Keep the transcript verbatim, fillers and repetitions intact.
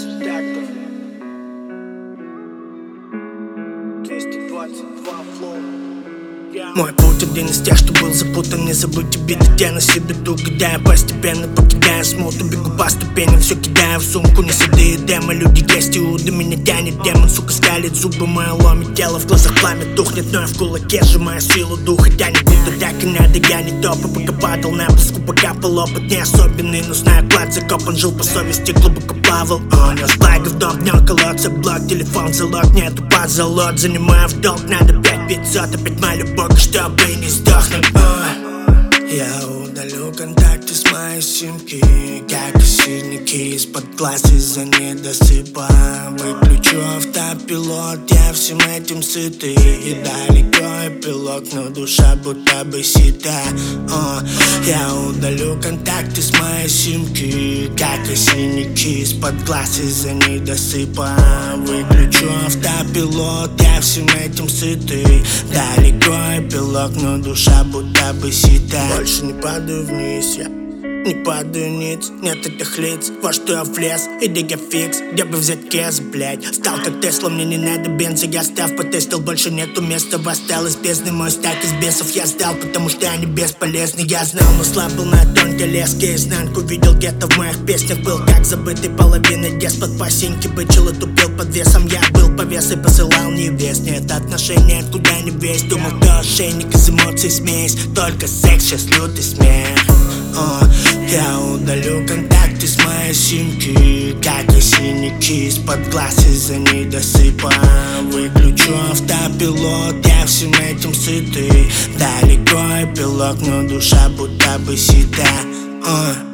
Мой путь один из тех, что был запутан. Не забудьте бить, я на себе беду, когда я постепенно покидаю смуту. Бегу по ступеням, все кидаю в сумку. Не седые демы, люди есть иуды. Меня тянет демон, сука, скалит зубы. Мое ломит тело, в глазах пламя тухнет. Но я в кулаке сжимаю силу духа. Тянет будто так и надо, я не топ. И пока падал на песку, пока был опыт не особенный. Но знаю, клад закопан, жил по совести, глубоко плавал. Унес флаги в дом, днем колодца, блок, телефон, залог. Нету под залог, занимаю в долг. Надо пять пятьсот, опять молю Бога, чтобы не сдохнуть. Я удалю контакты с моей симки, как и синяки из-под глаз из-за недосыпа. Выключу автопилот, я всем этим сытый. И далеко эпилог, но душа будто бы сита. О, я удалю контакты с моей симки, как и синяки из-под глаз из-за недосыпа. Выключу автопилот, я всем этим сытый. Далеко эпилог, но душа будто бы сита. Больше не падаю вниз, я не падаю ниц, нет этих лиц. Во что я влез, иди я фикс, где бы взять кэс, блять. Стал как Тесла, мне не надо бенза. Я став, потестил, больше нету места. Восстал из бездны, мой стак из бесов я сдал, потому что они бесполезны. Я знал, но слаб был на тонкой леске. Изнанку видел где-то в моих песнях. Был как забытый половиной деспот. По синьке бычил и тупил под весом. Я был повес и посылал невест. Нет отношений, откуда не весь. Думал, кто ошейник из эмоций, смесь. Только секс, сейчас лютый смех. О, я удалю контакты с моей симки, как и синяки из-под глаз из-за недосыпа. Выключу автопилот, я всем этим сытый. Далеко эпилог, но душа будто бы сита. О.